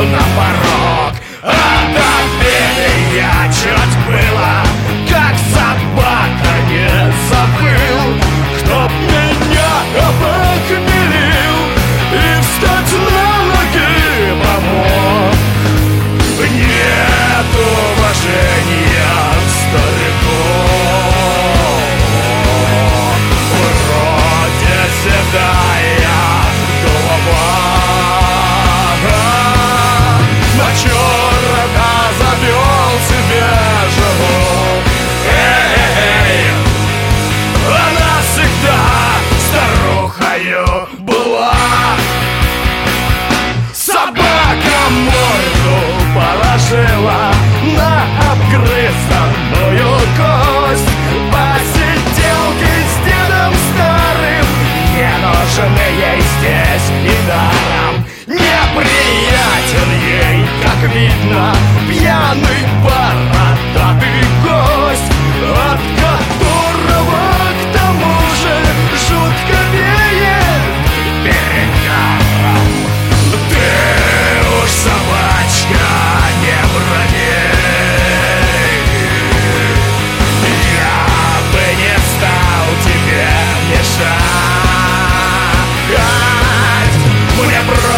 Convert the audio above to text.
на порог. Отопили я чуть было, как собака не забыл, чтоб меня опохмелил и встать на ноги помог. Нет уважения к старику, вроде седая голова, на черта завел себе жену. Эй, она всегда старухою была. Собака морду положила на обгрызанную кость. Посиделки с дедом старым не нужны ей здесь и даром. Неприятен ей, как видно, пьяный бородатый гость, от которого к тому же жутко веет перегаром. Ты уж, собачка, не брони, я бы не стал тебе мешать. Мне